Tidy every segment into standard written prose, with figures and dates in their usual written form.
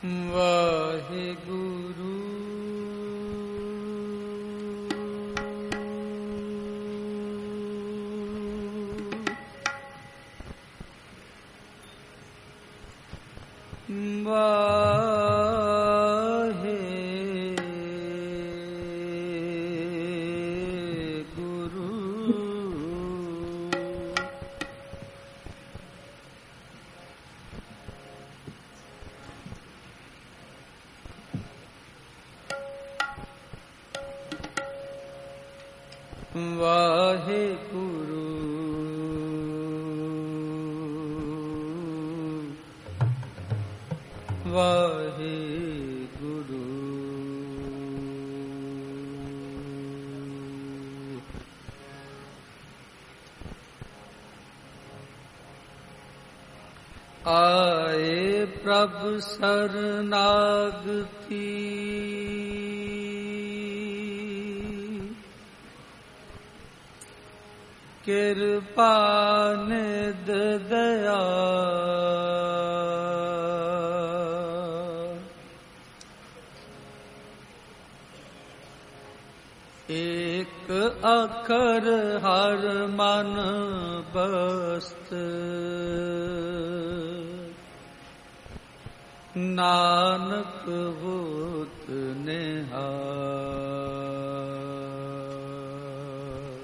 वाहिगुरु वाहिगुरु वाहिगुरु आए प्रभु शरणागति कृपा निध दया एक अखर हर मन बस्त नानक होत निहार।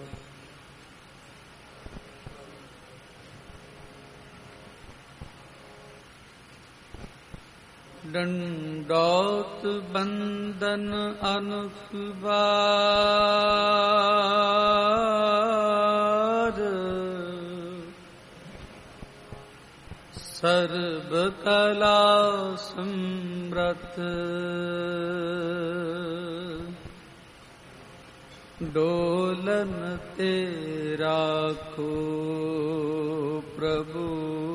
दंडौत बंदन अनख बार सर्व कला समृत डोलन तेरा को प्रभु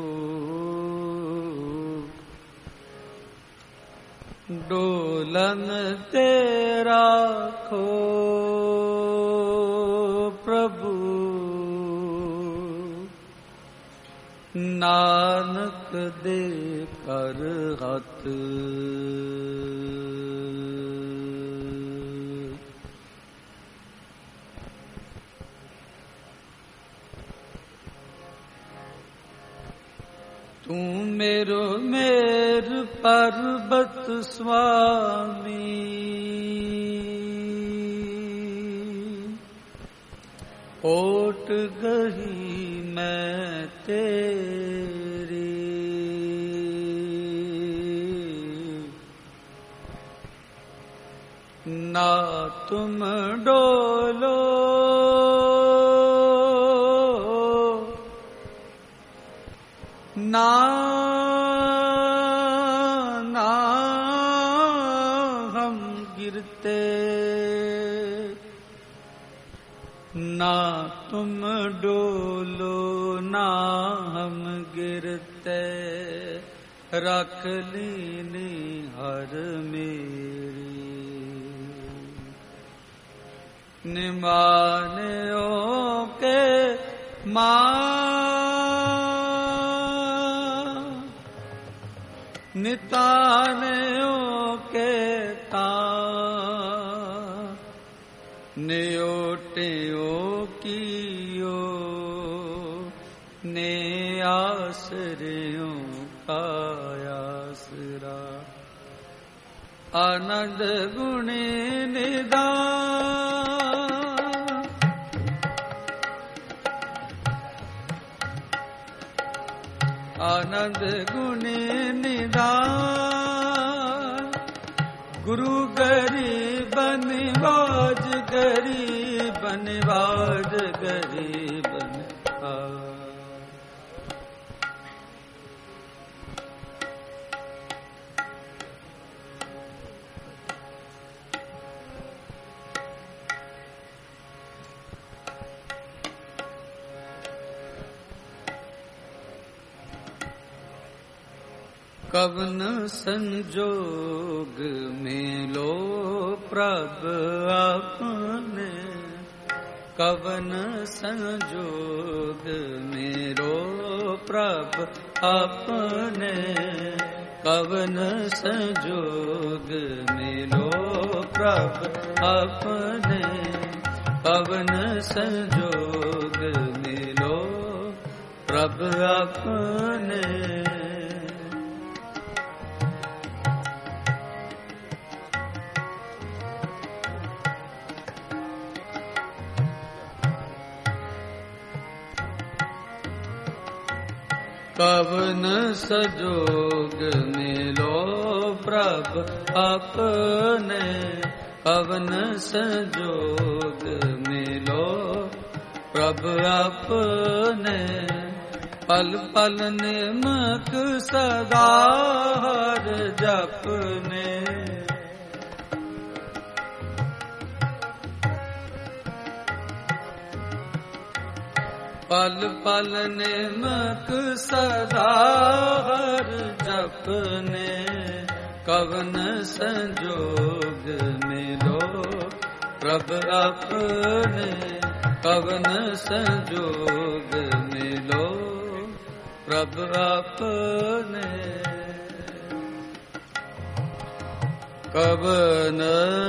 डोलन तेरा खो प्रभु नानक दे कर हत। तू मेरो मेर पर्वत स्वामी ओट गही मैं तेरी ना तुम डोलो ना ना हम गिरते ना तुम डोलो ना हम गिरते रख लीनी हर मेरी निमानों के नितानों के न्योटियों कियो ने आश्रयों का आसरा आनंद गुणी निदान आनंद गुणी निदान गुरु गरीब निवाज गरीब निवाज गरीब कवन संजोग में लो प्रभ आपने कवन संजोग में लो प्रभ आपने कवन संजोग मिलो प्रभ अपने, कवन संजोग मिलो प्रभ अपने। कवन संजोग मिलो प्रभ अपने, कवन संजोग मिलो प्रभ अपने। पल पल निमक सदा हर जपने, पल पल निमक सदा हर जपने। कवन संजोग मिलो प्रभ अपने, कवन संजोग मिलो प्रभ अपने। कवन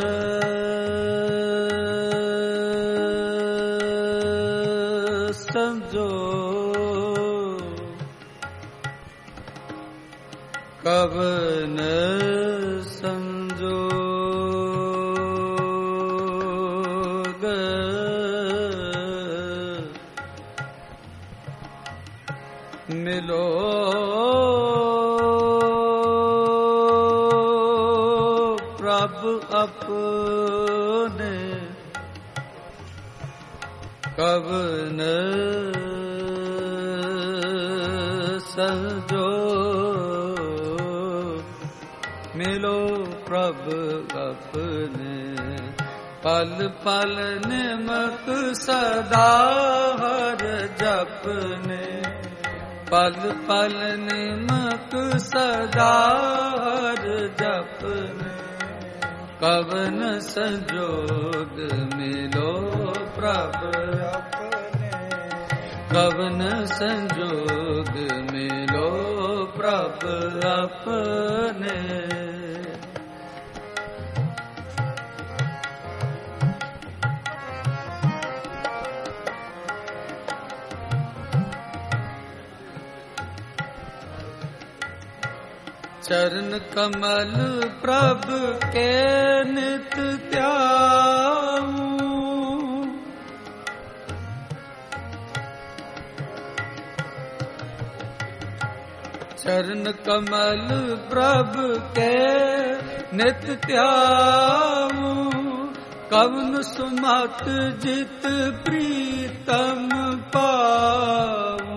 कवन संजोग मिलो प्रभ अपने, कवन संजोग मिलो प्रभ अपने। पल पल निमक सदा हर जपने, पल पल निमक सदा हर जपने। कवन संजोग मिलो प्रभ अपने, कवन संजोग मिलो प्रभ अपने। चरण कमल प्रभ के नित ध्याऊं, चरण कमल प्रभ के नित ध्याऊं। कवन सुमत जित प्रीतम पाऊं,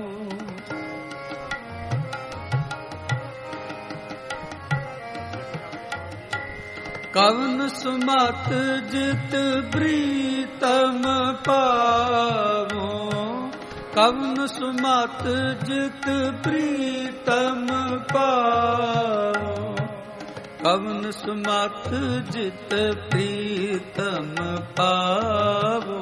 कवन सुमत जित प्रीतम पावो, कवन सुमत जित प्रीतम पावो। कवन सुमत जित प्रीतम पावो।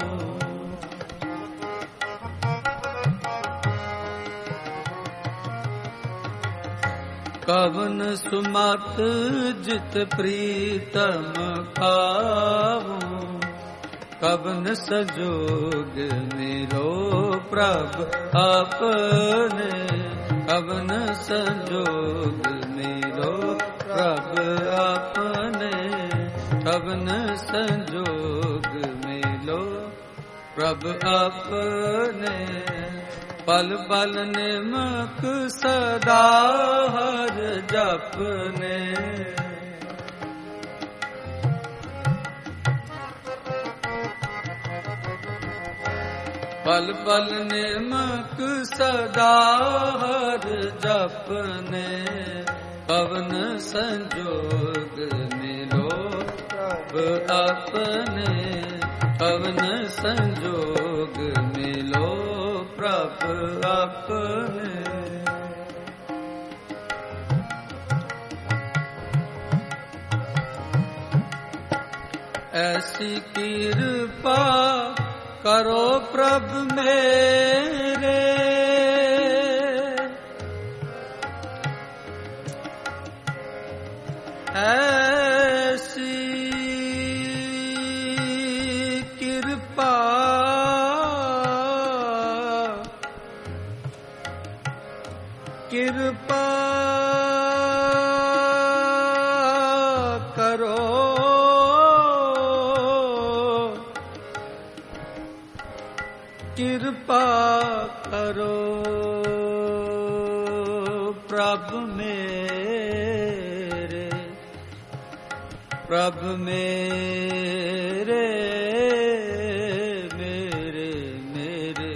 कवन सुमत जित प्रीतम पावो। कवन संजोग मेरो प्रभ अपने, कवन संजोग मेरो प्रभ अपने। कवन संजोग मेरो प्रभ अपने। पल पल निमक सदा हर जपने। पल पल निमक सदा हर जपने। कवन संजोग मिलो प्रभ अपने। कवन संजोग मिलो प्रभ अपने। ऐसी कृपा करो प्रभ मेरे। ऐसी कृपा कृपा करो कृपा करो प्रभु मेरे प्रभु मेरे मेरे मेरे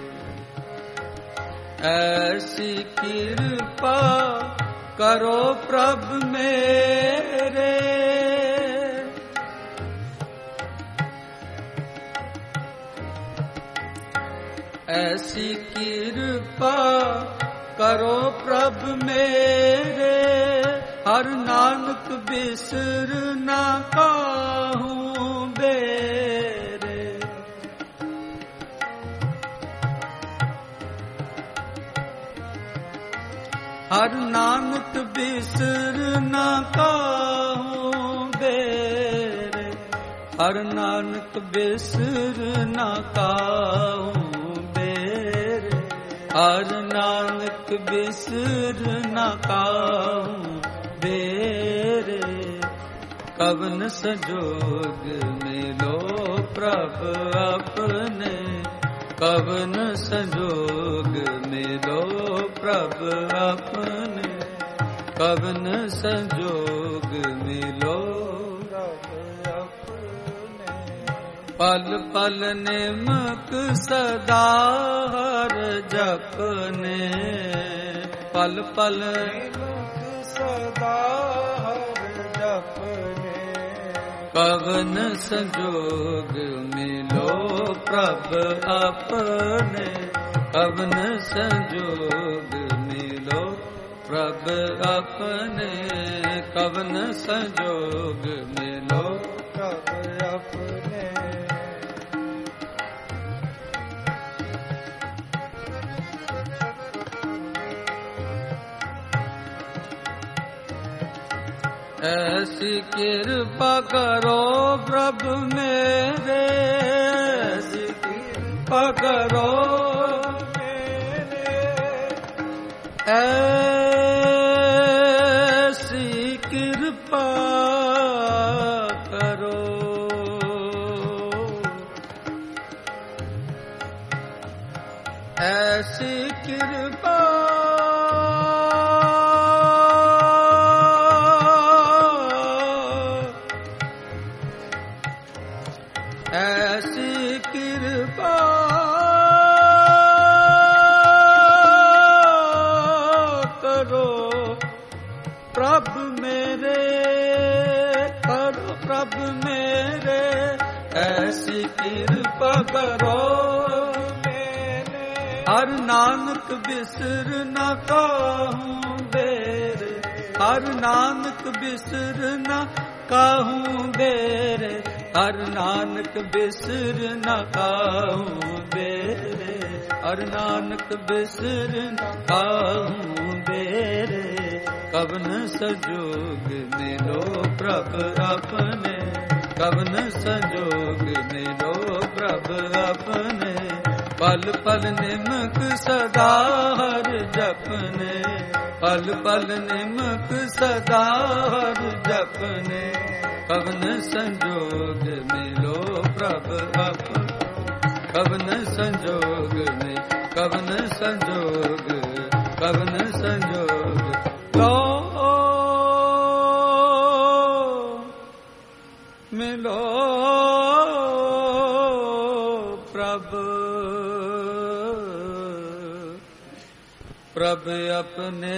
ऐसी कृपा करो प्रभु मेरे ऐसी कृपा करो प्रभु मेरे हर नानक बिसर ना काहूं बेरे हर नानक बिसर ना काहूं बेरे हर नानक बिसर ना काहूं हर नानक बिसर ना काहूं बेरे कवन संजोग मिलो प्रभु अपने कवन संजोग मिलो प्रभु अपने कवन संजोग मिलो पल पल निमक सदा हर जपने पल पल निमक सदा हर जपने कवन संजोग मिलो प्रभु अपने कवन संजोग मिलो प्रभु अपने कवन संजोग मिलो प्रभु अपने ऐसी कृपा करो प्रभु मेरे ऐसी कृपा करो मेरे ऐसी कृपा करो ऐसी कृपा ऐसी कृपा करो प्रभु मेरे करो प्रभु मेरे ऐसी कृपा करो मेरे हर नानक बिसर न काहूं बेरे हर नानक बिसर न काहूं बेरे हर नानक बिसर न काहूं बेरे हर नानक बिसर न काहूं बेरे कवन संजोग मिलो प्रभु अपने कवन संजोग मिलो प्रभु अपने पल पल निमक सदा हर जपने पल पल निमक सदा हर जपने कवन संजोग मिलो प्रभु अपने कवन संजोग में कवन संजोग कवन संजोग लो मिलो प्रभु प्रभु अपने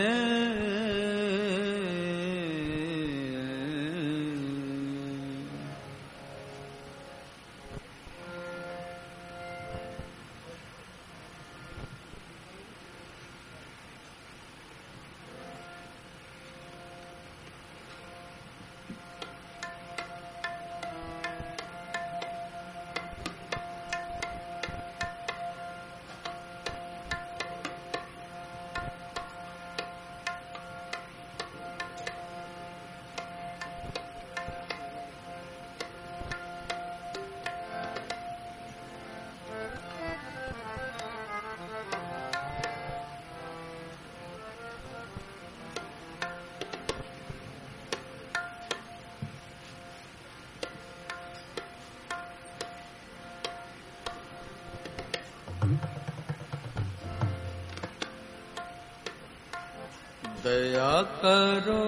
दया करो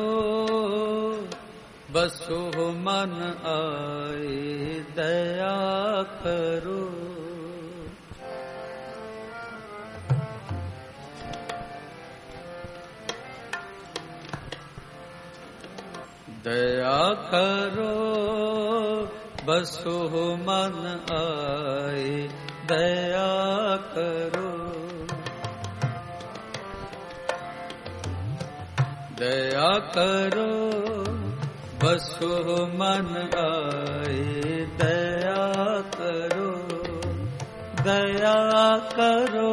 बसो मन आए, दया करो। दया करो बसो मन आए, दया करो। दया करो बसो मन आए, दया करो। दया करो,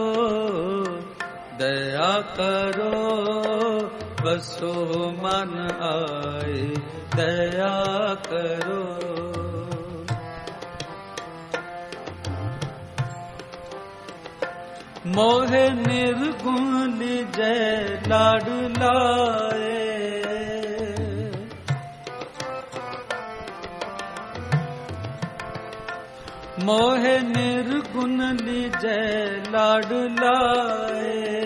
दया करो बसो मन आए, दया करो। मोहे निर्गुण लीजै लाड लाए, मोहे निर्गुण लीजै लाड लाए।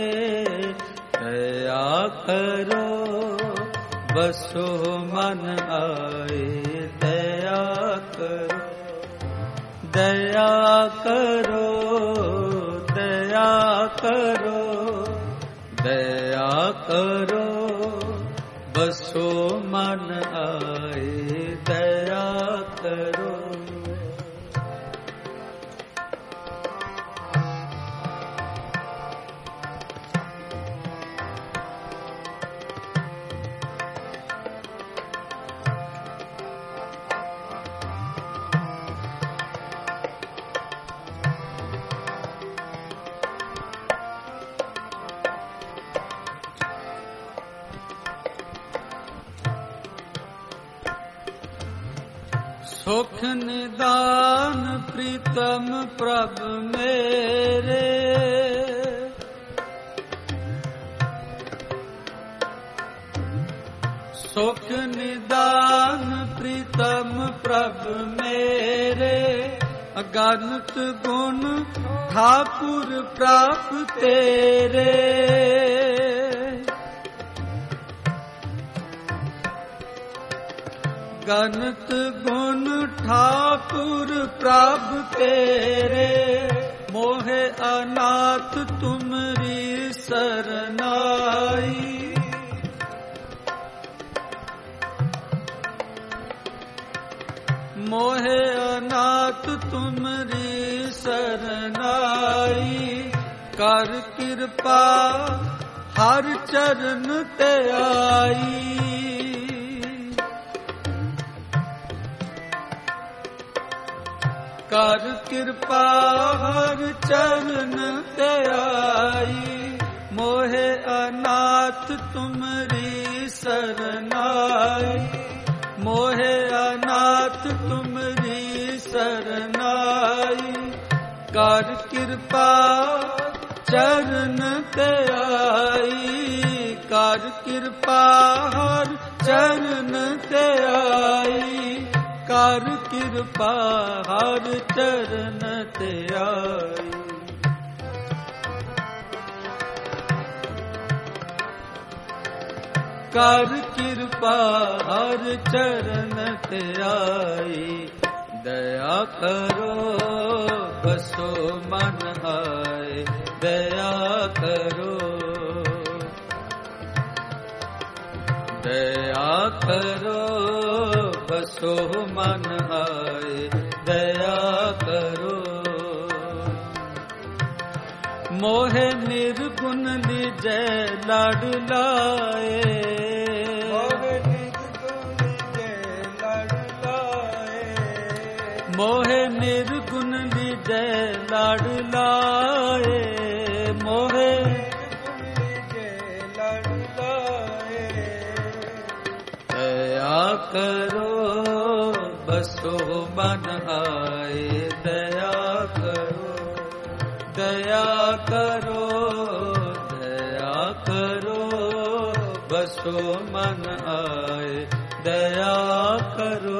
दया करो बसो मन आए, दया करो। दया करो, दया करो, दया करो बसो मन आए, दया करो। सुख निदान प्रीतम प्रभ मेरे, सुख निदान प्रीतम प्रभ मेरे। अगणित गुण ठाकुर प्राप्त तेरे, गणित गुण ठाकुर प्रभु तेरे। मोहे अनाथ तुमरी सरनाई, मोहे अनाथ तुमरी सरनाई। कर कृपा हर चरण ते आई, कर कृपा हर चरण ते आई। मोहे अनाथ तुमरी सरनाई, मोहे अनाथ तुमरी सरनाई। कर कृपा चरण ते आई, कर कृपा हर चरण ते आई। कर कृपा हर चरण ते आई। कर कृपा हर चरण ते आई। दया करो बसो मन आए, दया करो। दया करो बसो मन आए, दया करो। मोहे निर्गुण लीजै लाड लाए, मोहे निर्गुण लीजै लाड लाए। मोहे निर्गुण लीजै लाड लाए, मोहे करो बसो मन आए, दया करो। दया करो, दया करो बसो मन आए, दया करो।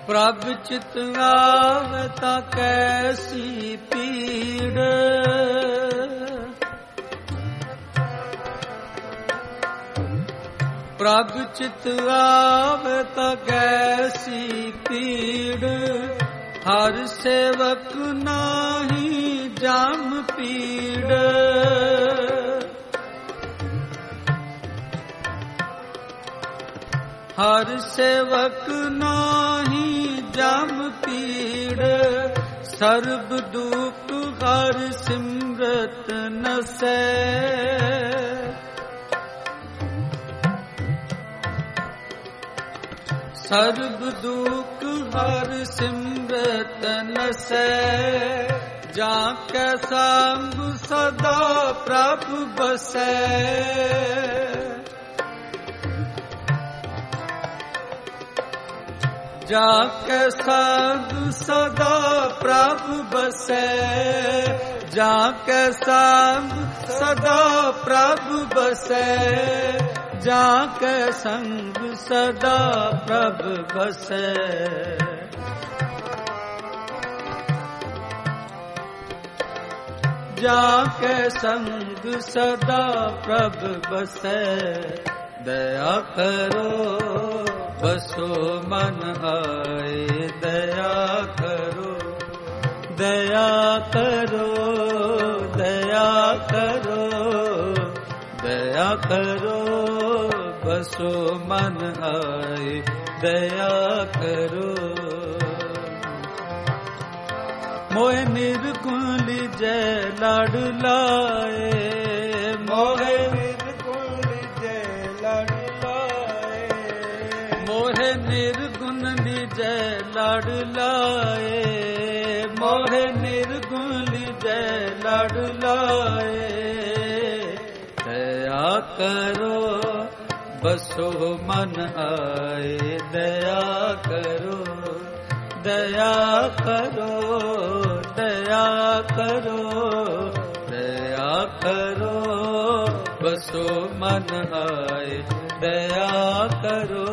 प्रभ चित आवे ता कैसी पीड़, प्रभ चित आवे ता कैसी पीड़, हर सेवक नाही जाम पीड़। हर सेवक नाही जाम पीड़, सर्ब दुख हर सिमरत नसै। सर्ब दुख हर सिमरत नसै, जाके संग सदा प्रभु बसै। जाके संग सदा प्रभु बसै, जाके संग सदा प्रभु बसै, जाके संग सदा प्रभु बसै। जाके संग सदा प्रभु बसै। दया करो बसो मन आए, दया करो, दया करो, दया करो, दया करो बसो मन आए, दया करो। मोहे निर्गुण लीजै लाड लाए, मोहे निर्गुण लीजै लाड लाए, मोहे निर्गुण लीजै लाड लाए, मोहे निर्गुण लीजै लाड लाए। दया करो बसो मन आए, दया करो, दया करो, दया करो, दया करो बसो मन आए, दया करो।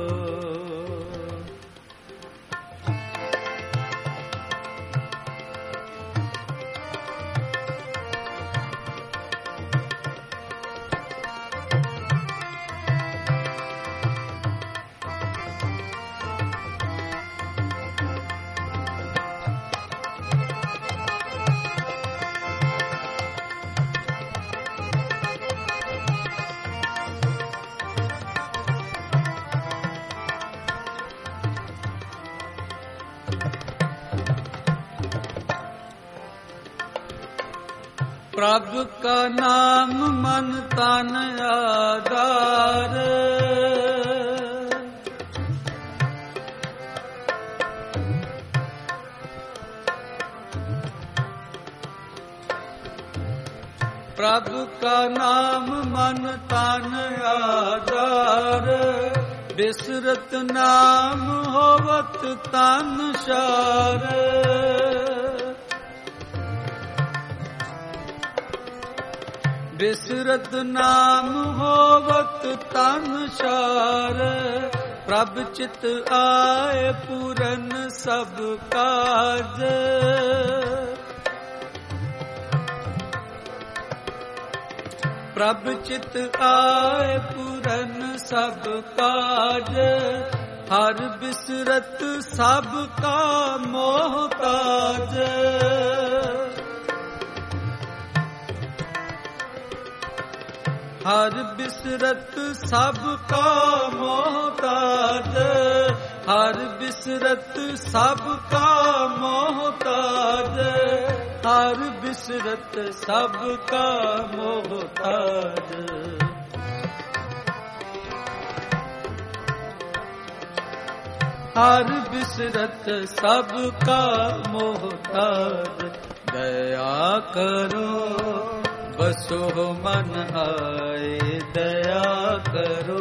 प्रभु का नाम मन तन आधार, प्रभु का नाम मन तन आधार, बिसरत नाम होवत तन शार। बिसरत नाम होवत तन शार, प्रभ चित आए पूरन सब काज। प्रभ चित आए पूरन सब काज, हर बिसरत सब का मोहताज। हर बिसरत सब का मोहताज, हर बिसरत सब का मोहताज, हर बिसरत सब का मोहताज। हर बिसरत सब का मोहताज। दया करो बसो मन आए, दया करो,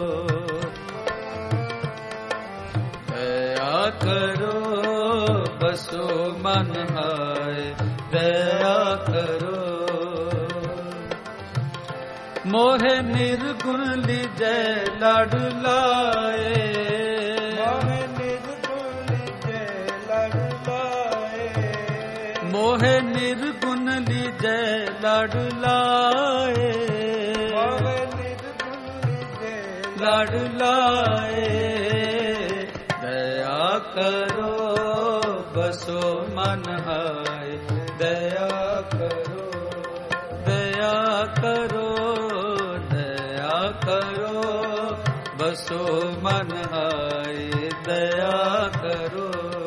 दया करो बसो मन आए, दया करो। मोहे निर्गुण लीजै लाड लाए, मोहे निर्गुण ਮੋਹਿ ਨਿਰਗੁਣ ਲੀਜੈ ਲੜ ਲਾਏ, ਮੋਹਿ ਨਿਰਗੁਣ ਲੀਜੈ ਲੜ ਲਾਏ। ਦਇਆ ਕਰੋ ਬਸੋ ਮਨ ਹਾਏ, ਦਇਆ ਕਰੋ, ਦਇਆ ਕਰੋ, ਦਇਆ ਕਰੋ ਬਸੋ ਮਨ ਹਾਏ, ਦਇਆ ਕਰੋ।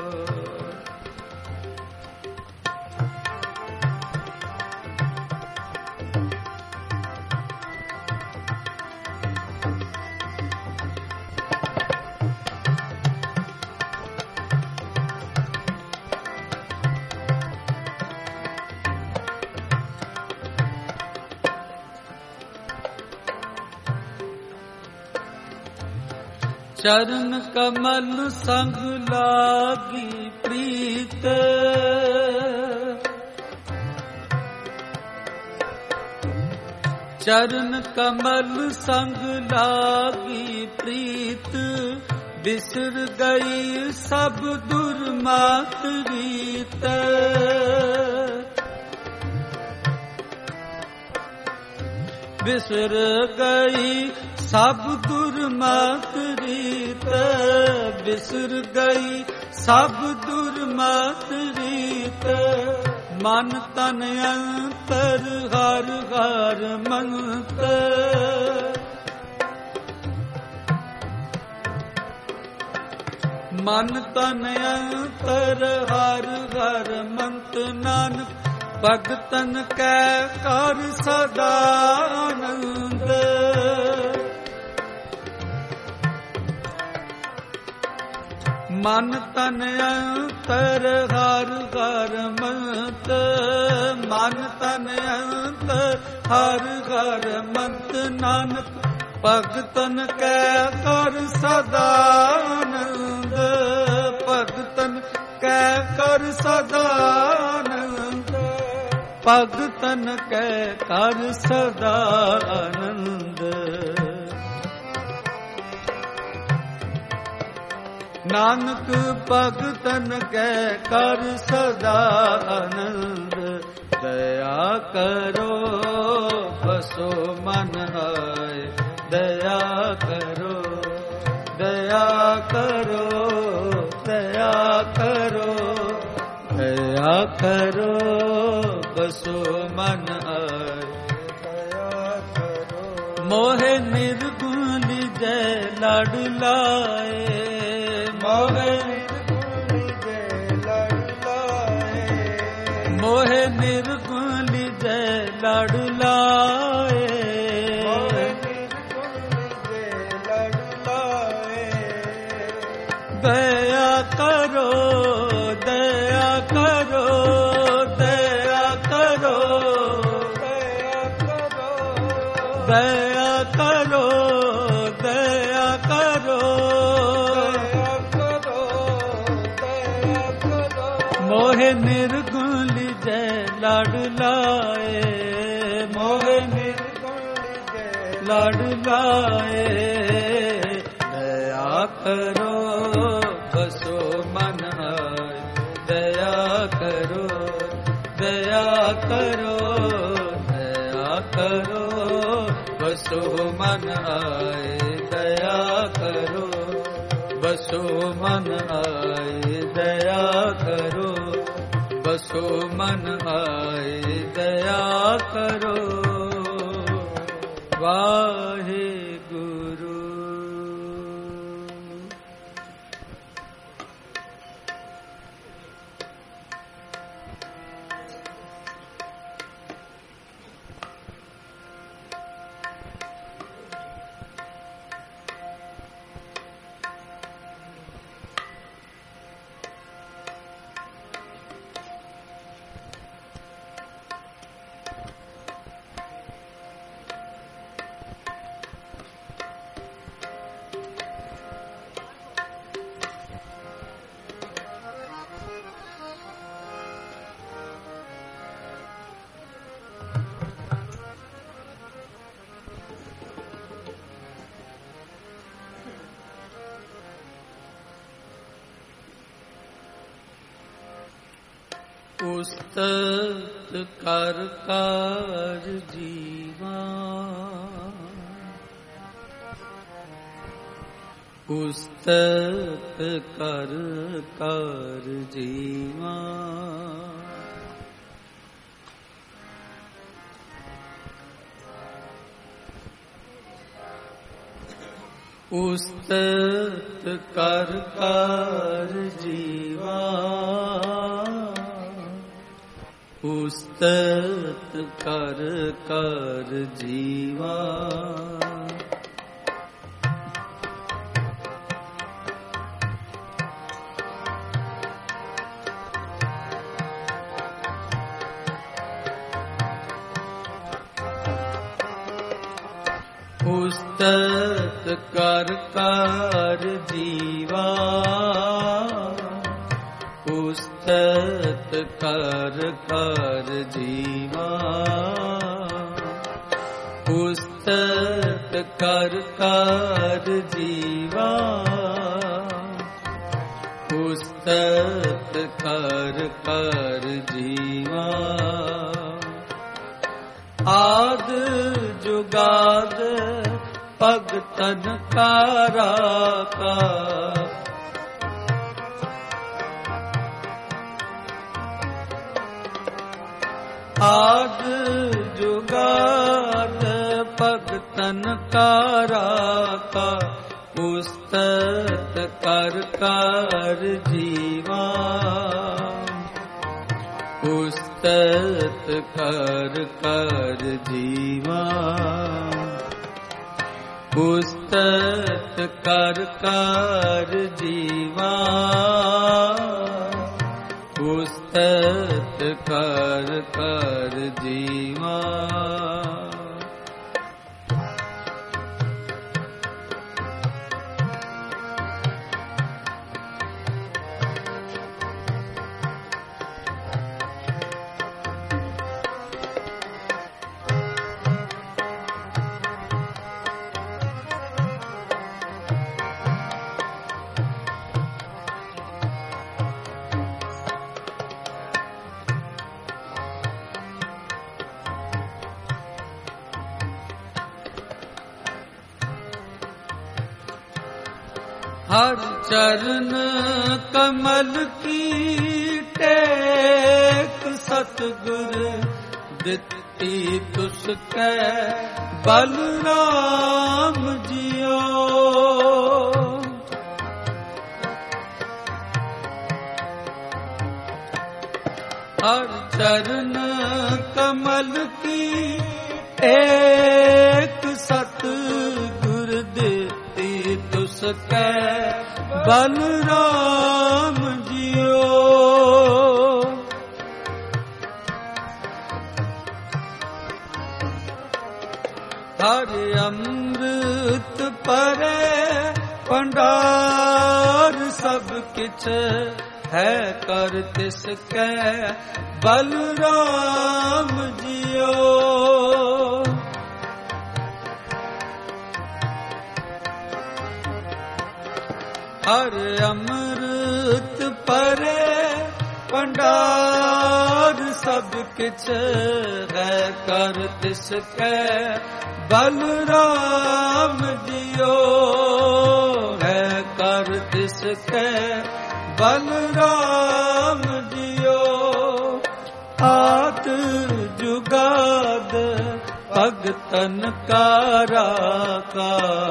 ਚਰਨ ਕਮਲ ਸੰਗ ਲਾਗੀ ਪ੍ਰੀਤ, ਚਰਨ ਕਮਲ ਸੰਗ ਲਾਗੀ ਪ੍ਰੀਤ। ਬਿਸਰ ਗਈ ਸਭ ਦੁਰਮਤ ਰੀਤ, ਬਿਸਰ ਗਈ ਸਭ ਦੁਰਮਤ ਰੀਤ, ਬਿਸਰ ਗਈ ਸਭ ਦੁਰਮਤ ਰੀਤ। ਮਨ ਤਨ ਅੰਤਰ ਹਰ ਹਰ ਮੰਤ, ਮਨ ਤਨ ਅੰਤਰ ਹਰ ਹਰ ਮੰਤ। ਨਾਨਕ ਭਗਤਨ ਕੈ ਕਰ ਸਦਾ ਆਨੰਦ, ਮਨ ਤਨ ਅੰਤਰ ਹਰ ਹਰ ਮੰਤ, ਮਨ ਤਨ ਅੰਤਰ ਹਰ ਹਰ ਮੰਤ। ਨਾਨਕ ਭਗਤਨ ਕੈ ਕਰ ਸਦਾ ਆਨੰਦ, ਭਗਤਨ ਕੈ ਕਰ ਸਦਾ ਆਨੰਦ, ਭਗਤਨ ਕੈ ਕਰ ਸਦਾ ਆਨੰਦ। ਨਾਨਕ ਭਗਤਨ ਕੈ ਕਰ ਸਦਾ ਆਨੰਦ। ਦਇਆ ਕਰੋ ਬਸੋ ਮਨ ਹਾਏ, ਦਇਆ ਕਰੋ, ਦਇਆ ਕਰੋ, ਦਇਆ ਕਰੋ, ਦਇਆ ਕਰੋ ਬਸੋ ਮਨ ਹਾਏ, ਦਇਆ ਕਰੋ। ਮੋਹਿ ਨਿਰਗੁਣ ਲੀਜੈ ਲੜ ਲਾਏ, ਮੋਹਿ ਨਿਰਗੁਣ ਲੀਜੈ ਲੜ ਲਾਏ, ਮੋਹਿ ਨਿਰਗੁਣ ਲੀਜੈ ਲੜ ਲਾਏ, ਮੋਹਿ ਨਿਰਗੁਣ ਲੀਜੈ ਲੜ ਲਾਏ। ਦਇਆ ਕਰੋ, ਦਇਆ ਕਰੋ, ਦਇਆ ਕਰੋ, ਦਇਆ ਕਰੋ, ਦਇਆ ਕਰੋ, ਦਇਆ ਕਰੋ, ਮੋਹਿ ਨਿਰਗੁਣ ਲੀਜੈ ਲੜ ਲਾਏ, ਮੋਹਿ ਨਿਰਗੁਣ ਲੀਜੈ ਲੜ ਲਾਏ। ਦਇਆ ਕਰੋ ਬਸੋ ਮਨ ਹਾਏ, ਦਇਆ ਕਰੋ, ਦਇਆ ਕਰੋ, ਦਇਆ ਕਰੋ ਬਸੋ ਮਨ ਆਏ, ਦਇਆ ਕਰੋ ਬਸੋ ਮਨ ਆਏ, ਦਇਆ ਕਰੋ ਬਸੋ ਮਨ ਆਏ, ਦਇਆ ਕਰੋ। ਵਾਹਿਗੁਰੂ। ਉਸਤਤ ਕਰ ਕਰ ਜੀਵਾ ਉਸਤਤ ਕਰ ਕਰ ਜੀਵਾ ਉਸਤਤ ਕਰ ਕਰ ਜੀਵਾ ਉਸਤਤ ਕਰ ਕਰ ਜੀਵਾ ਉਸਤਤ ਕਰ ਕਰ ਜੀਵਾ ਉਸਤਤ ਕਰ ਕਰ ਜੀਵਾ ਉਸਤਤ ਕਰ ਕਰ ਜੀਵਾ ਉਸਤਤ ਕਰ ਕਰ ਜੀਵਾ ਆਦ ਜੁਗਾਦ ਭਗਤਨ ਕਾ ਰਾਖਾ ਆਦ ਜੁਗਾਦ ਭਗਤਨ ਕਾ ਰਾਖਾ ਉਸਤਤ ਕਰ ਕਰ ਜੀਵਾ ਉਸਤਤ ਕਰ ਕਰ ਜੀਵਾ ਉਸਤਤ ਕਰ ਕਰ ਜੀਵਾ ਉਸਤਤ ਕਰ ਕਰ ਜੀਵਾ हर चरण कमल की टेक सतगुर दित्ती तुसकै बलराम जियो हर चरण कमल की टेक सतगुर दित्ती तुसकै बलराम जियो हर अमृत परे भंडार सब किछ है कर तिसकै बलराम जियो हर अमृत परे भंडार सब किछ है कर तिसकै बलराम जियो है कर तिसकै बलराम जियो आद जुगाद भगतन का राखा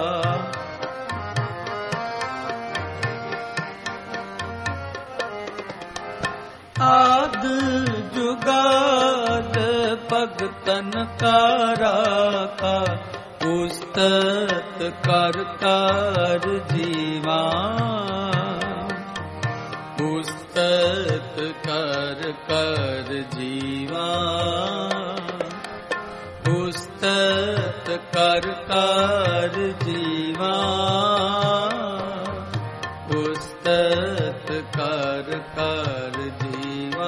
आद जुगाद भगतन का राखा उस्तत कर कर जीवा उस्तत कर कर जीवा उस्तत कर कर जीवा उस्तत कर कर जीवा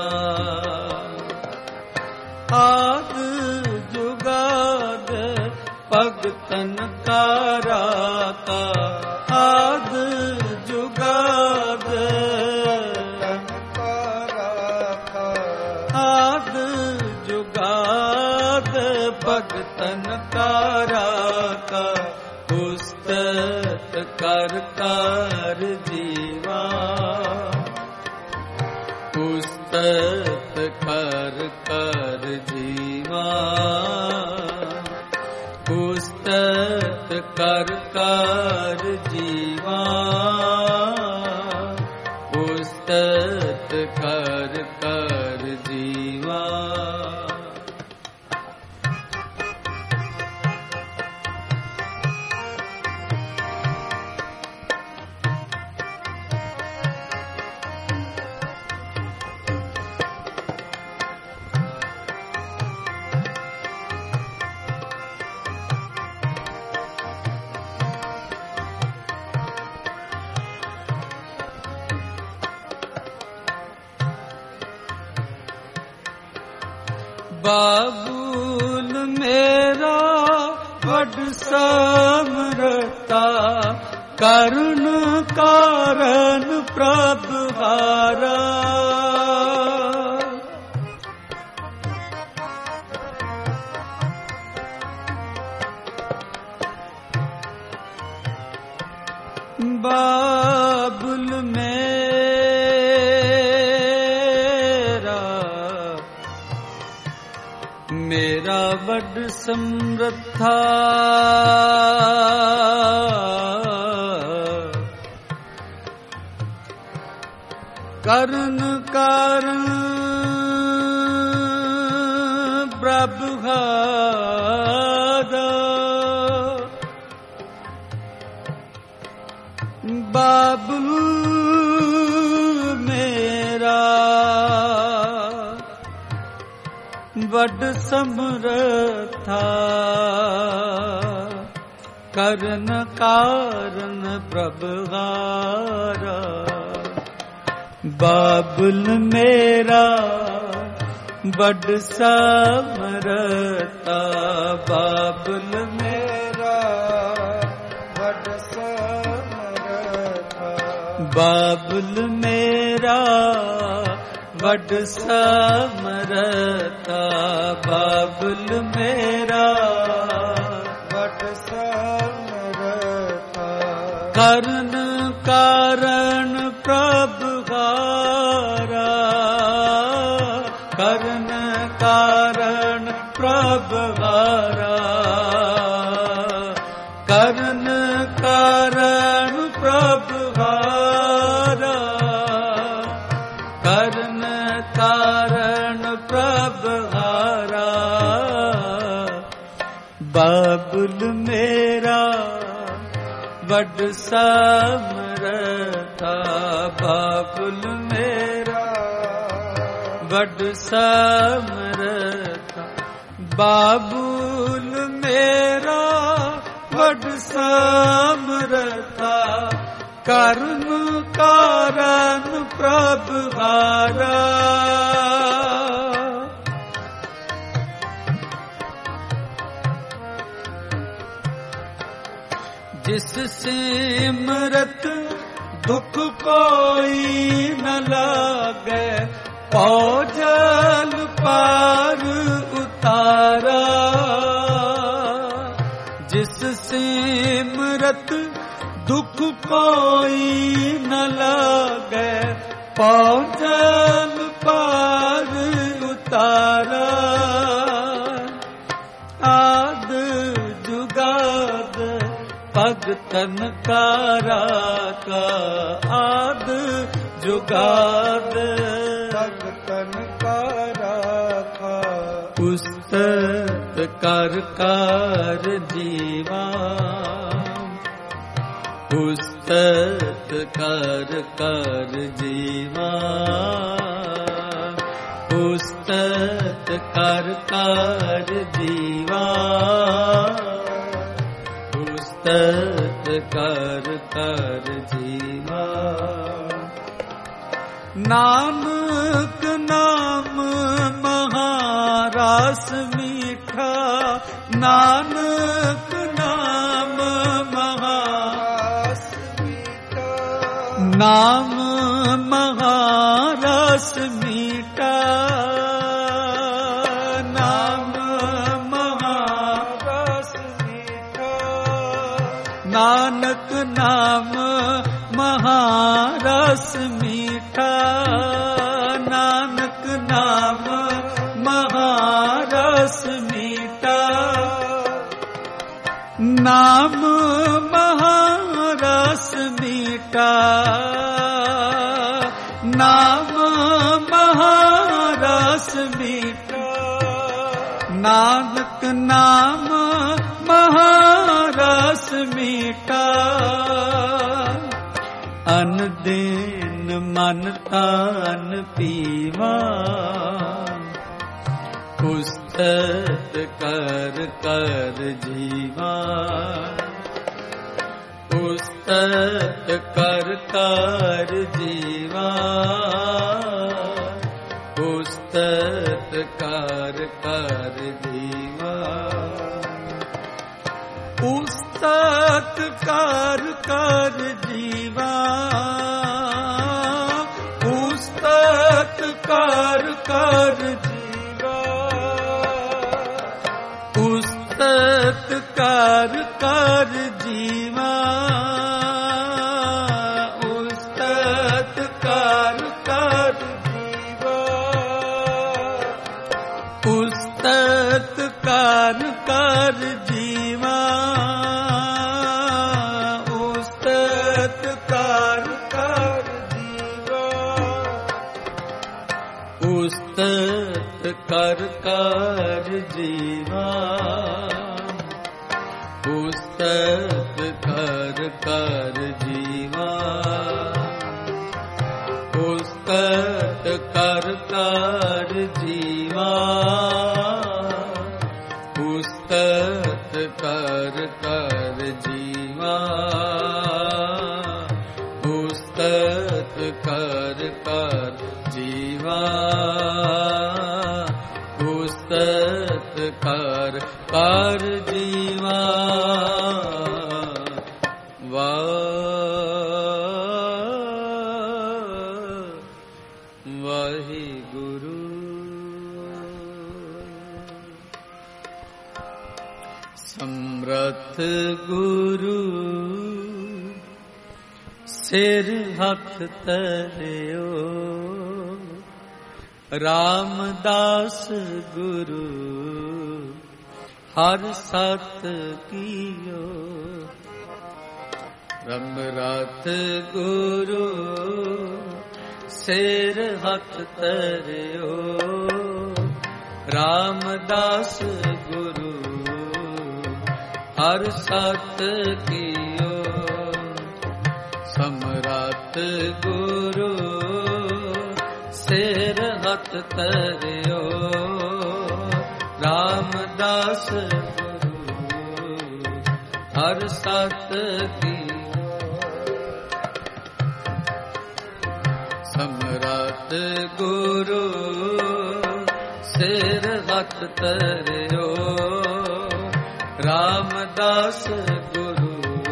आद जुगाद भगतन का राखा आद जुगाद उस्तत कर कर जीवा, उस्तत कर कर जीवा, उस्तत कर कर जीवा। बाबुल मेरा वड समरता, करुण कारण प्रभुहारा। बाबुल मेरा वड समरथा, करुण कारण प्रभुहारा। बाबुल मेरा वड समरथा, करुण कारण प्रभुहारा। बाबुल मेरा वड समरथा, बाबुल मेरा वड समरथा, बाबुल मेरा वड समरथा, बाबुल मेरा वड समरथा। करुण कारण प्रभुहारा, करुण कारण प्रभुहारा, करुण कारण प्रभुहारा, करुण कारण प्रभुहारा। बाबुल मेरा वड समरथा, बाबुल मेरा वड समरथा, बाबुल मेरा वड समरथा, करुण कारण प्रभुहारा। जिस सिमरत दुख कोई न लागे, पौजल पार उतारा। जिस सिमरत दुख कोई न लागे, पौजल पार उतारा। आद जुगाद भगतन कारा का, आद जुगाद भगतन कारा का। उस्तत कर कर जीवा, उस्तत कर कर जीवा, उस्तत कर कर जीवा, उस्तत कर कर जीवा। नानक नाम महारास मीठा, नानक नाम महारास मीठा, नाम महारास मीठा, नाम महारास मीठा। नानक नाम महारस मीठा, नानक नाम महारस मीठा, नाम महारस मीठा, नानक नाम महारस मीठा। अन दिन मन तान पीवा, पुस्तक कर कर जीवा, पुस्तक कर कर जीवा, पुस्तक कर कर जीवा, पुस्तक कर कर जीवा, पुस्तक कर कर जीवा, पुस्तक कर कर जीवा, पुस्तक कर कर जीवा, पुस्तक कर कर जीवा, पुस्तक कर कर जीवा, पुस्तक कर कर जीवा, पुस्तक कर कर जीवा, पुस्तक कर कर जीवा, पुस्तक कर कर जीवा, पुस्तक कर कर जीवा, पुस्तक कर कर जीवा। वाहिगुरु। समर्थ गुरु सिर हथ तरियो, रामदास गुरु हर सत कियो। समर्थ गुरु सिर हथ तरियो, रामदास गुरु हर सत कियो। समर्थ गुरु सिर हथ तरियो, रामदास गुरु हर सत कियो। समर्थ गुरु सिर हथ तरियो, रामदास गुरु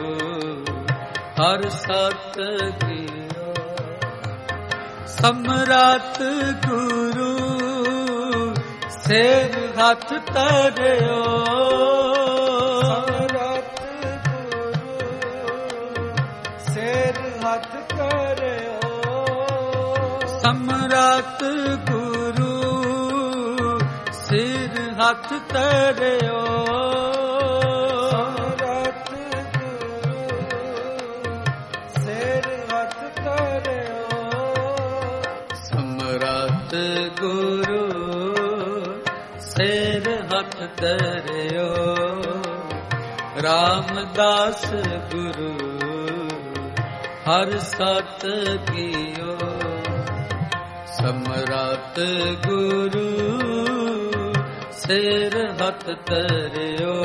हर सत कियो। समर्थ गुरु सिर हथ तरियो, समर्थ गुरु सिर हथ तरियो, समर्थ गुरु सिर हथ तरियो, रामदास गुरु हर सत कियो। समर्थ गुरु सिर हथ तरियो,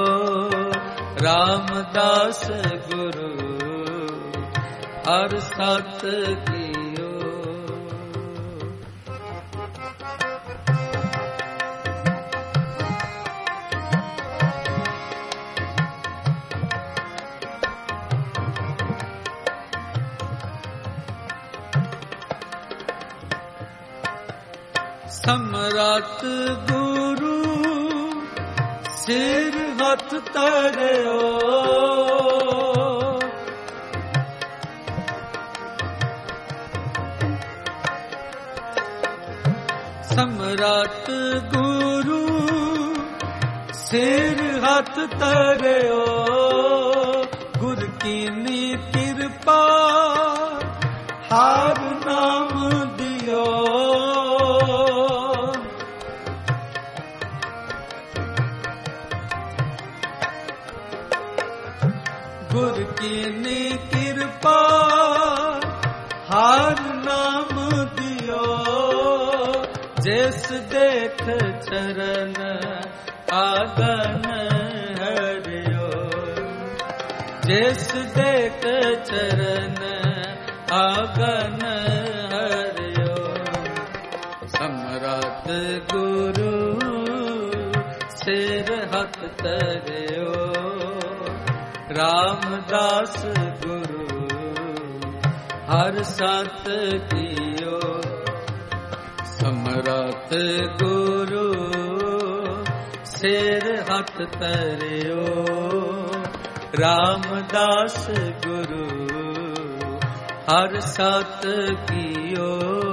रामदास गुरु हर सत कियो। समर्थ गुरु सिर हथ तरियो, समर्थ गुरु सिर हथ तरियो गुर कीनी कृपा हार नाम दियो गुर कीनी कृपा हार नाम दियो जिस देख चरण आगन हरियो जिस देख चरण आगन हरियो समरथ गुरु सिर हथ तरियो रामदास गुरु हर सत कियो समरथ गुरु सिर हथ तरियो रामदास गुरु हर सत कियो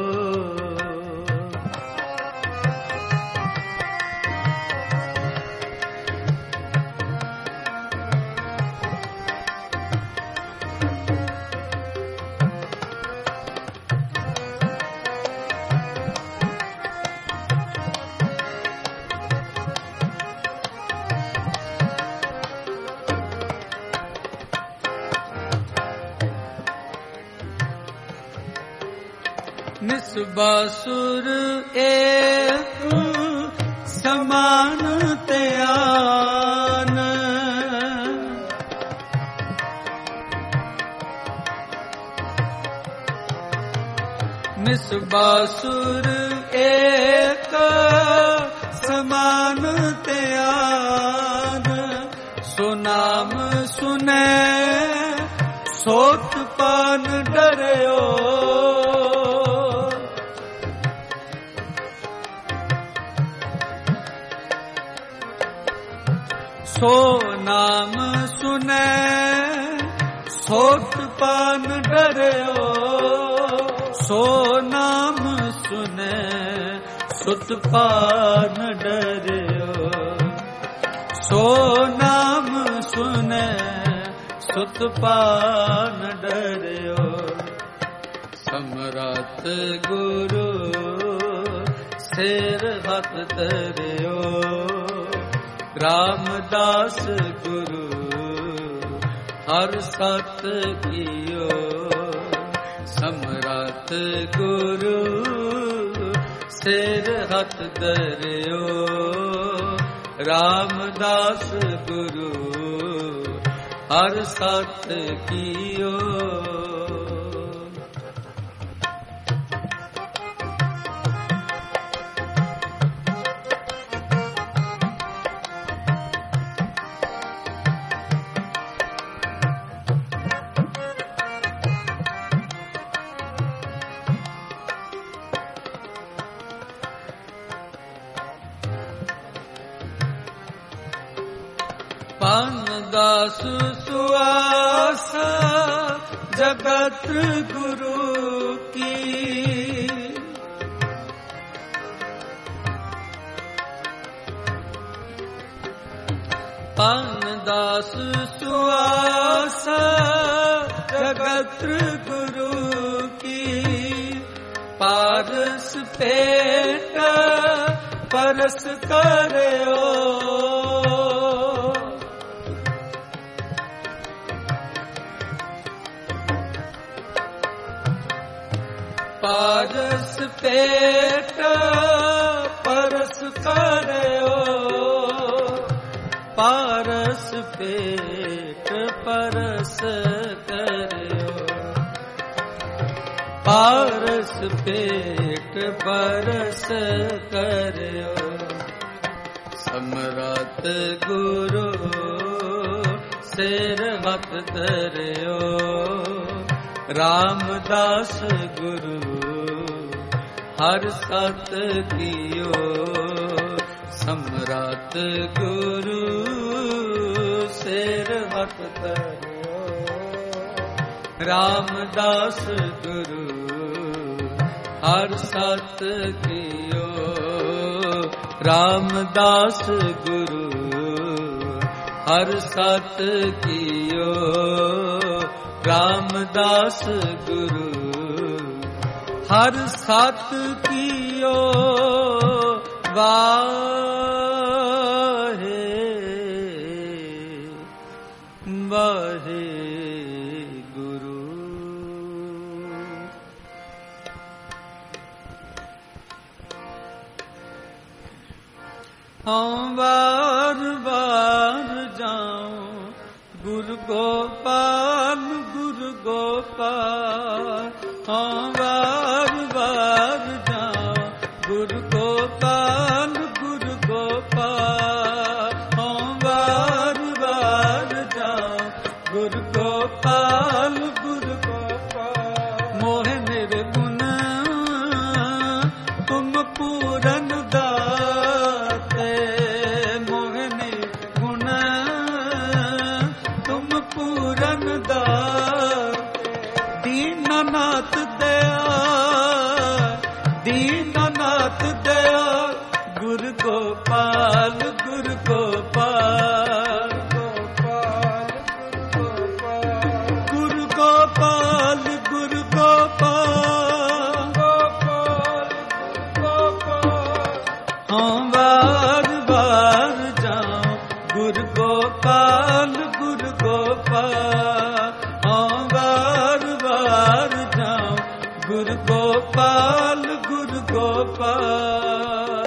निस्बासुर एक समान त्यान निस्बासुर एक समान त्यान सुनाम सुने सोत पान डरियो सो नाम सुने सोत पान डरियो सो नाम सुने सुत पान डरियो सो नाम सुने सुत पान डरियो समरथ गुरु सिर हथ तरियो रामदास गुरु हर सत कियो समरथ गुरु सिर हथ तरियो रामदास गुरु हर सत कियो पानदास सुआस जगत गुरु की पानदास सुआस जगत गुरु की पारस पेट परस करियो पारस पेट परस करियो पारस पेट परस करियो पारस पेट परस करियो समरथ गुरु सिर हथ तरियो रामदास गुरु हर सत कियो सम्राट गुरु सिर हथ तरियो रामदास गुरु हर सत कियो रामदास गुरु ਹਰ ਸਤ ਕੀਓ ਰਾਮਦਾਸ ਗੁਰੂ ਹਰ ਸਤ ਕੀਓ ਵਾਹੇ ਵਾਹੇ ਗੁਰੂ। ਹਾਂ ਵਾਰ ਵਾਰ ਜਾਉ ਗੁਰ ਗੋਪਾਲ ਗੁਰ ਗੋਪਾਲ ਹਾਂ ਵਾਰ ਵਾਰ ਜਾਉ ਗੁਰ ਗੋਪਾਲ ਗੁਰ ਗੋਪਾਲ ਹਾਂ ਵਾਰ ਵਾਰ ਜਾਉ ਗੁਰ ਗੋਪਾਲ ਗੁਰ ਗੋਪਾਲ। ਮੋਹ ਨਿਰਗੁਣ ਤੁਮ ਪੂਰਨ ਦਾਤੇ ਮੋਹ ਨਿਰਗੁਣ ਤੁਮ ਪੂਰਨ ਦਾਤੇ ਦੀਨਾਨਾਥ ਦਇਆ ਦੀਨਾਨਾਥ ਦਇਆ ਗੁਰ ਗੋਪਾਲ ਗੁਰ ਗੋਪਾਲ ਗੁਰ ਗੋਪਾਲ ਗੁਰ ਗੋਪਾਲ ਹਾਂ ਵਾਰ ਵਾਰ ਜਾਉ ਗੁਰ ਗੋਪਾਲ ਗੁਰ ਗੋਪਾਲ ਹਾਂ ਵਾਰ ਵਾਰ ਜਾਉ ਗੁਰ ਗੋਪਾਲ ਗੁਰ ਗੋਪਾਲ।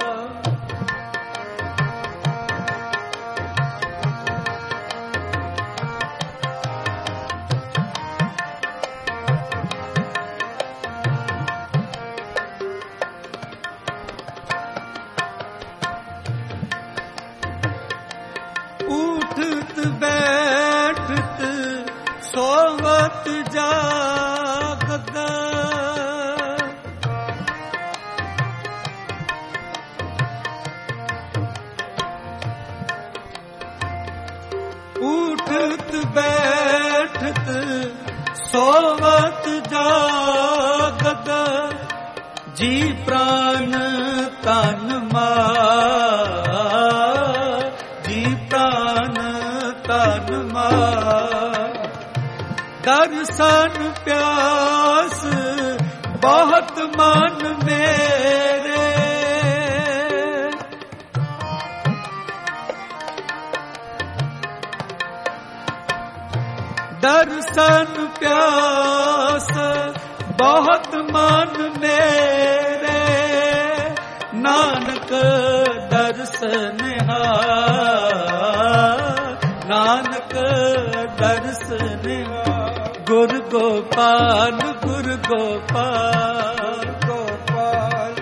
ਉਠਤ ਬੈਠਤ ਸੋਵਤ ਜਾਗਤ ਉਠਤ ਬੈਠਤ ਸੋਵਤ ਜਾਗਤ ਜੀ ਪ੍ਰਾਨ ਤਨ ਮਾਰ ਜੀ ਪ੍ਰਾਨ ਤਨ ਮਾਰ। ਦਰਸ਼ਨ ਪਿਆਸ ਬਹੁਤ ਮਨ ਮੇਰੇ ਦਰਸ਼ਨ ਪਿਆਸ ਬਹੁਤ ਮਨ ਮੇਰੇ ਨਾਨਕ ਦਰਸ਼ਨ ਨਾਨਕ ਦਰਸ਼ਨ ਗੁਰ ਗੋਪਾਲ ਗੁਰ ਗੋਪਾਲ ਗੋਪਾਲ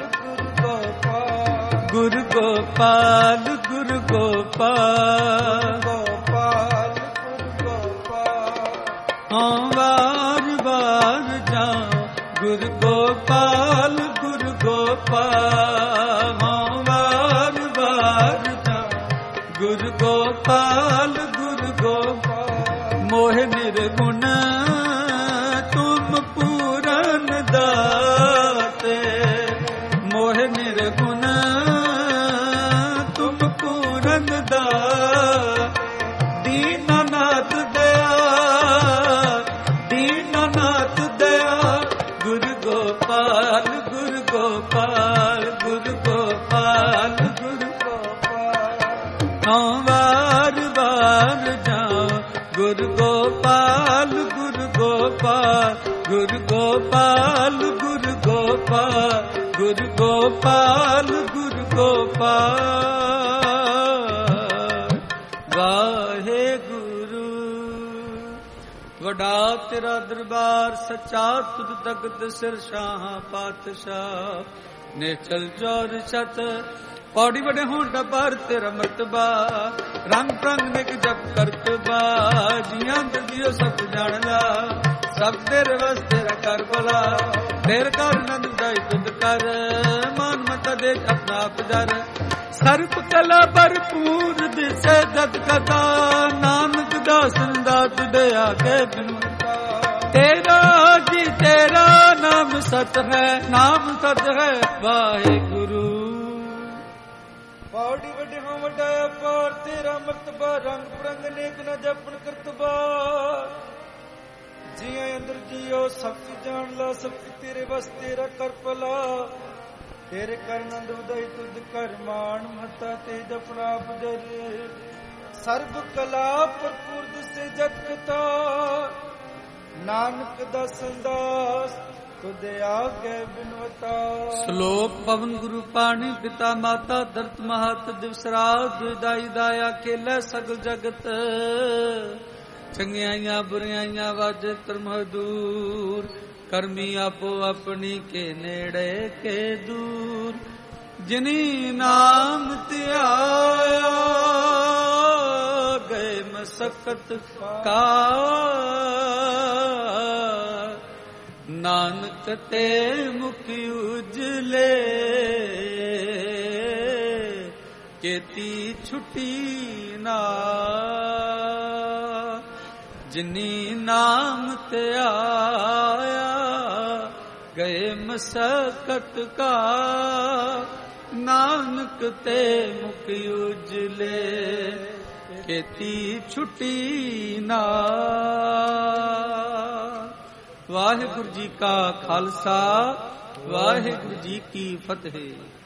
ਗੁਰ ਗੋਪਾਲ ਗੁਰ ਗੋਪਾਲ ਗੋਪਾਲ ਗੁਰ ਗੋਪਾਲ ਹਾਂ ਵਾਰ ਵਾਰ ਜਾਉ ਗੁਰ ਗੋਪਾਲ ਗੁਰ ਗੋਪਾਲ ਹਾਂ ਵਾਰ ਵਾਰ ਜਾਉ ਗੁਰ ਗੋਪਾਲ ਗੁਰ ਗੋਪਾਲ। ਮੋਹ ਨਿਰਗੁਣ ਤੁਮ ਪੂਰਨ ਦਾਤੇ ਮੋਹ ਨਿਰਗੁਣ ਤੁਮ ਪੂਰਨ ਦਾਤੇ ਦੀਨਾਨਾਥ ਦਇਆ ਦੀਨਾਨਾਥ ਦਇਆ ਗੁਰ ਗੋਪਾਲ ਗੁਰ ਗੋਪਾਲ ਗੁਰ ਗੋਪਾਲ ਗੁਰ ਗੋਪਾਲ ਹਾਂ ਵਾਰ ਵਾਰ ਜਾਉ ਗੁਰ ਗੋਪਾਲ ਗੁਰ ਗੋਪਾਲ ਗੁਰ ਗੋਪਾਲ ਗੁਰ ਗੋਪਾਲ ਗੁਰ ਗੋਪਾਲ ਗੁਰ ਗੋਪਾਲ। ਵਾਹਿਗੁਰੂ ਵਡਾ ਤੇਰਾ ਦਰਬਾਰ ਸੱਚਾ ਤੁਧ ਤਖਤ ਸਿਰ ਸ਼ਾਹ ਪਾਤਸ਼ਾਹ ਨੇਚਲ ਜੋਰ ਛਤ ਪੌੜੀ ਵਡੇ ਹੋਂ ਡਬਰ ਤੇਰਾ ਮਰਤਬਾ ਰੰਗ ਪ੍ਰੰਗ ਨਿਕ ਜਪ ਕਰਤਬਾ ਜੀਆਂ ਦਿਓ ਸਭ ਜਾਣ ਲਾ ਸਭ ਤੇਰੇ ਵਸ ਤੇਰਾ ਕਰ ਬਲਾ ਤੇਰ ਕਰ ਨੰਦ ਜਾਈ ਤੁਧ ਕਰ ਮਨ ਮਤ ਦੇ ਆਪਣਾ ਆਪ ਜਰ ਸਰਪ ਕਲਾ ਭਰਪੂਰ ਦਿਸੇ ਜਗ ਕਥਾ ਨਾਨਕ ਦਾਸਨ ਦਾਤ ਦਇਆ ਕੇ ਬਿਨੁ ਤੇਰਾ ਜੀ ਤੇਰਾ ਨਾਮ ਸਤ ਹੈ ਨਾਮ ਸਤ ਹੈ ਵਾਹਿਗੁਰੂ ਪੌੜੀ ਵੱਡਿਓ ਵੱਡਾ ਅਪਾਰ ਤੇਰਾ ਮਰਤਬਾ, ਰੰਗ ਬਰੰਗ ਨੇਕ ਨਾ ਜਪਣ ਕਰਤਬਾ। ਜੀਆਂ ਅੰਦਰ ਜੀਓ ਸਭ ਕੁ ਜਾਣ ਲਾ, ਸਭ ਕੁ ਤੇਰੇ ਵਸ ਤੇਰਾ ਕਰ ਭਲਾ। ਤੇਰੇ ਕਰ ਨੰਦ ਉਦਈ ਤੁਧ ਕਰ ਮਾਣ, ਮਹਤਾ ਤੇ ਜਪਣਾ ਬਜਰ। ਸਰਬ ਕਲਾ ਭਰਪੂਰ ਦਿਸੇ ਜਤ ਕਥਾ, ਨਾਨਕ ਦਾ ਸੰਦਾਸ ਤੁਧ ਆਗੇ ਬਿਨਵਤਾ। ਸ਼ਲੋਕ ਪਵਨ ਗੁਰੂ ਪਾਣੀ ਪਿਤਾ ਮਾਤਾ ਦਰਤ ਮਹਤ ਦਿਵਸ ਰਾਤ ਦਾਈ ਦਾਇਆ ਖੇਲੇ ਸਗਲ ਜਗਤ। ਚੰਗਿਆਈਆਂ ਬੁਰਿਆਈਆਂ ਵਾਜੇ ਕਰਮ ਦੂਰ, ਕਰਮੀ ਆਪੋ ਆਪਣੀ ਕੇ ਨੇੜੇ ਕੇ ਦੂਰ। ਜਿਨੀ ਨਾਮ ਧਿਆਇਆ ਗਏ ਮਸਕਤ ਕਾ, ਨਾਨਕ ਤੇ ਮੁਖਿ ਉਜਲੇ ਕੇਤੀ ਛੁਟੀ ਨਾ। ਜਿਨੀ ਨਾਮ ਧਿਆਇਆ ਗਏ ਮਸਕਤ ਕਾ, ਨਾਨਕ ਤੇ ਮੁਖਿ ਉਜਲੇ ਕੇਤੀ ਛੁਟੀ ਨਾ। ਵਾਹਿਗੁਰੂ ਜੀ ਕਾ ਖਾਲਸਾ, ਵਾਹਿਗੁਰੂ ਜੀ ਕੀ ਫਤਿਹ।